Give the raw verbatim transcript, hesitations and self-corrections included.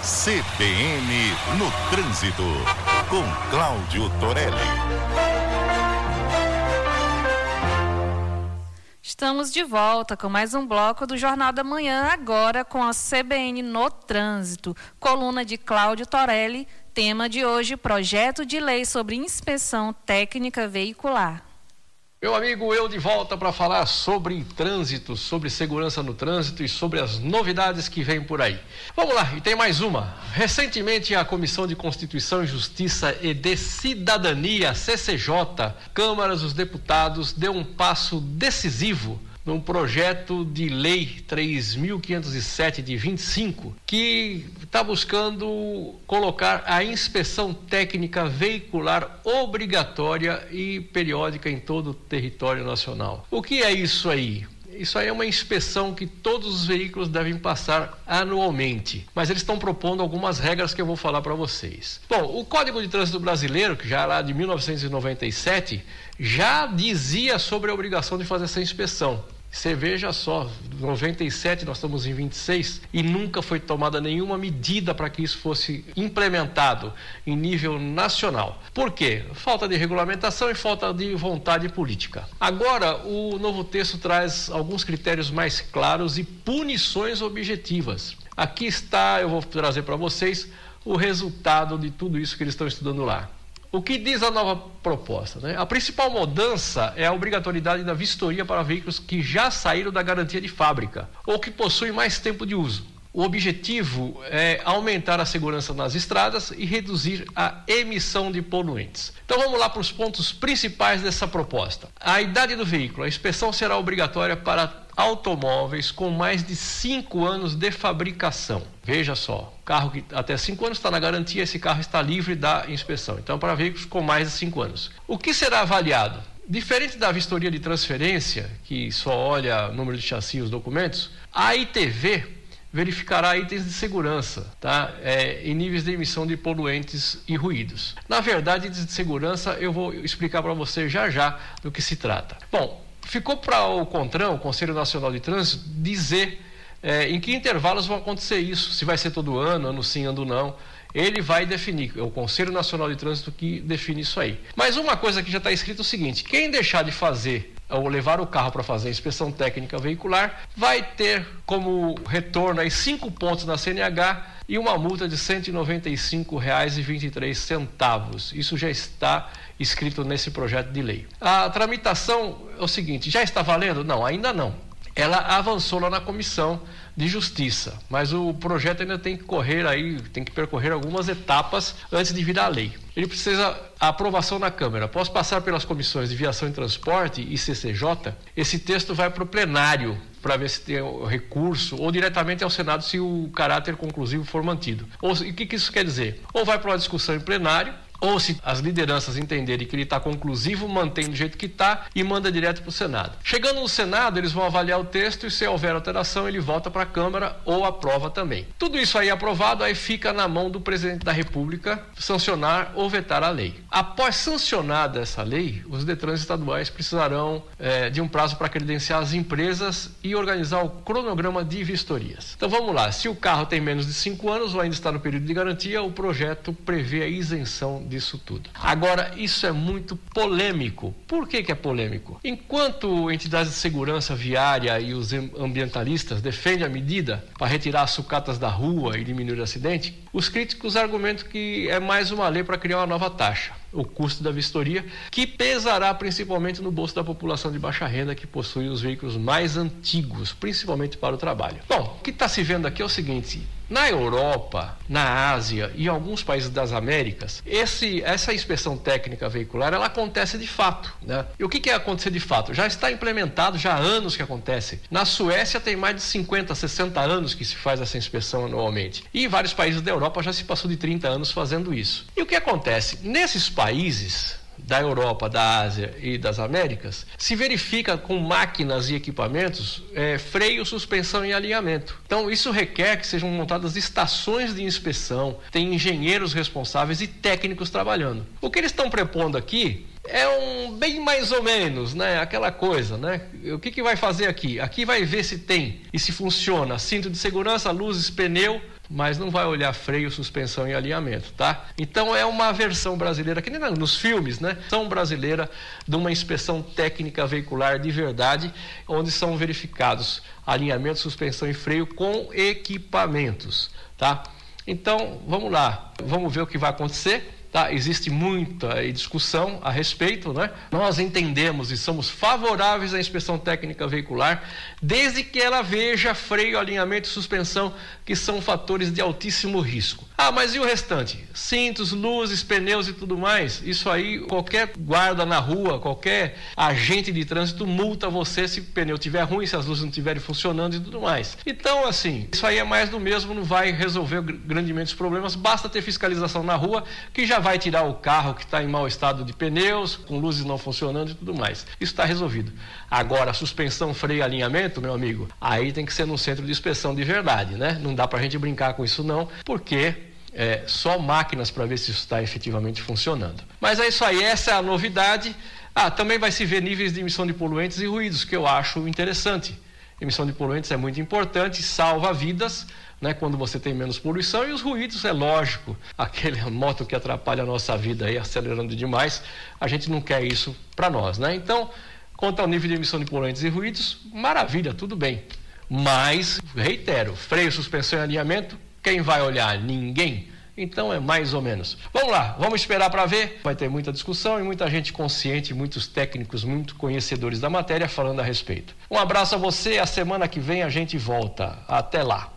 C B N no Trânsito, com Cláudio Torelli. Estamos de volta com mais um bloco do Jornal da Manhã, agora com a C B N no Trânsito. Coluna de Cláudio Torelli, tema de hoje, projeto de lei sobre inspeção técnica veicular. Meu amigo, eu de volta para falar sobre trânsito, sobre segurança no trânsito e sobre as novidades que vêm por aí. Vamos lá, e tem mais uma. Recentemente, a Comissão de Constituição e Justiça e de Cidadania, C C J, Câmara dos Deputados, deu um passo decisivo num projeto de lei três mil quinhentos e sete de vinte e cinco, que está buscando colocar a inspeção técnica veicular obrigatória e periódica em todo o território nacional. O que é isso aí? Isso aí é uma inspeção que todos os veículos devem passar anualmente, mas eles estão propondo algumas regras que eu vou falar para vocês. Bom, o Código de Trânsito Brasileiro, que já é lá de mil novecentos e noventa e sete, já dizia sobre a obrigação de fazer essa inspeção. Você veja só, noventa e sete nós estamos em vinte e seis e nunca foi tomada nenhuma medida para que isso fosse implementado em nível nacional. Por quê? Falta de regulamentação e falta de vontade política. Agora, o novo texto traz alguns critérios mais claros e punições objetivas. Aqui está, eu vou trazer para vocês o resultado de tudo isso que eles estão estudando lá. O que diz a nova proposta, né? A principal mudança é a obrigatoriedade da vistoria para veículos que já saíram da garantia de fábrica ou que possuem mais tempo de uso. O objetivo é aumentar a segurança nas estradas e reduzir a emissão de poluentes. Então vamos lá para os pontos principais dessa proposta. A idade do veículo. A inspeção será obrigatória para automóveis com mais de cinco anos de fabricação. Veja só, carro que até cinco anos está na garantia, esse carro está livre da inspeção. Então, para veículos com mais de cinco anos. O que será avaliado? Diferente da vistoria de transferência, que só olha número de chassi e os documentos, a I T V verificará itens de segurança, tá? É, em níveis de emissão de poluentes e ruídos. Na verdade, itens de segurança eu vou explicar para você já já do que se trata. Bom, ficou para o CONTRAN, o Conselho Nacional de Trânsito, dizer é, em que intervalos vão acontecer isso, se vai ser todo ano, ano sim, ano não. Ele vai definir, é o Conselho Nacional de Trânsito que define isso aí. Mas uma coisa que já está escrito é o seguinte: quem deixar de fazer ou levar o carro para fazer a inspeção técnica veicular vai ter como retorno aí cinco pontos na C N H e uma multa de cento e noventa e cinco reais e vinte e três centavos. Isso já está escrito nesse projeto de lei. A tramitação é o seguinte: já está valendo? Não, ainda não. Ela avançou lá na Comissão de Justiça, mas o projeto ainda tem que correr aí, tem que percorrer algumas etapas antes de virar lei. Ele precisa a aprovação na Câmara. Após passar pelas comissões de Viação e Transporte e C C J, esse texto vai para o plenário para ver se tem o recurso, ou diretamente ao Senado se o caráter conclusivo for mantido. Ou, e o que, que isso quer dizer? Ou vai para uma discussão em plenário, ou se as lideranças entenderem que ele está conclusivo, mantém do jeito que está e manda direto para o Senado. Chegando no Senado, eles vão avaliar o texto e se houver alteração, ele volta para a Câmara ou aprova também. Tudo isso aí aprovado, aí fica na mão do Presidente da República sancionar ou vetar a lei. Após sancionada essa lei, os Detrans estaduais precisarão é, de um prazo para credenciar as empresas e organizar o cronograma de vistorias. Então vamos lá, se o carro tem menos de cinco anos ou ainda está no período de garantia, o projeto prevê a isenção disso tudo. Agora, isso é muito polêmico. Por que que é polêmico? Enquanto entidades de segurança viária e os ambientalistas defendem a medida para retirar as sucatas da rua e diminuir o acidente, os críticos argumentam que é mais uma lei para criar uma nova taxa, o custo da vistoria, que pesará principalmente no bolso da população de baixa renda que possui os veículos mais antigos, principalmente para o trabalho. Bom, o que está se vendo aqui é o seguinte: na Europa, na Ásia e em alguns países das Américas, esse, essa inspeção técnica veicular, ela acontece de fato, né? E o que que é acontecer de fato? Já está implementado, já há anos que acontece. Na Suécia tem mais de cinquenta, sessenta anos que se faz essa inspeção anualmente. E em vários países da Europa já se passou de trinta anos fazendo isso. E o que acontece? Nesses países da Europa, da Ásia e das Américas, se verifica com máquinas e equipamentos é, freio, suspensão e alinhamento. Então isso requer que sejam montadas estações de inspeção, tem engenheiros responsáveis e técnicos trabalhando. O que eles estão propondo aqui é um bem mais ou menos, né? Aquela coisa, né? O que que vai fazer aqui? Aqui vai ver se tem e se funciona cinto de segurança, luzes, pneu, mas não vai olhar freio, suspensão e alinhamento, tá? Então é uma versão brasileira, que nem nos filmes, né? Versão brasileira de uma inspeção técnica veicular de verdade, onde são verificados alinhamento, suspensão e freio com equipamentos, tá? Então, vamos lá, vamos ver o que vai acontecer. Tá? Existe muita discussão a respeito, né? Nós entendemos e somos favoráveis à inspeção técnica veicular, desde que ela veja freio, alinhamento e suspensão, que são fatores de altíssimo risco. Ah, mas e o restante? Cintos, luzes, pneus e tudo mais? Isso aí, qualquer guarda na rua, qualquer agente de trânsito multa você se o pneu estiver ruim, se as luzes não estiverem funcionando e tudo mais. Então, assim, isso aí é mais do mesmo, não vai resolver grandemente os problemas, basta ter fiscalização na rua, que já vai tirar o carro que está em mau estado de pneus, com luzes não funcionando e tudo mais. Isso está resolvido. Agora, suspensão, freio e alinhamento, meu amigo, aí tem que ser num centro de inspeção de verdade, né? Não dá para a gente brincar com isso não, porque é só máquinas para ver se isso está efetivamente funcionando. Mas é isso aí, essa é a novidade. Ah, também vai se ver níveis de emissão de poluentes e ruídos, que eu acho interessante. Emissão de poluentes é muito importante, salva vidas, né, quando você tem menos poluição, e os ruídos, é lógico, aquele moto que atrapalha a nossa vida aí, acelerando demais, a gente não quer isso para nós, né? Então, quanto ao nível de emissão de poluentes e ruídos, maravilha, tudo bem. Mas, reitero, freio, suspensão e alinhamento, quem vai olhar? Ninguém. Então é mais ou menos. Vamos lá, vamos esperar para ver. Vai ter muita discussão e muita gente consciente, muitos técnicos, muito conhecedores da matéria falando a respeito. Um abraço a você, a semana que vem a gente volta. Até lá.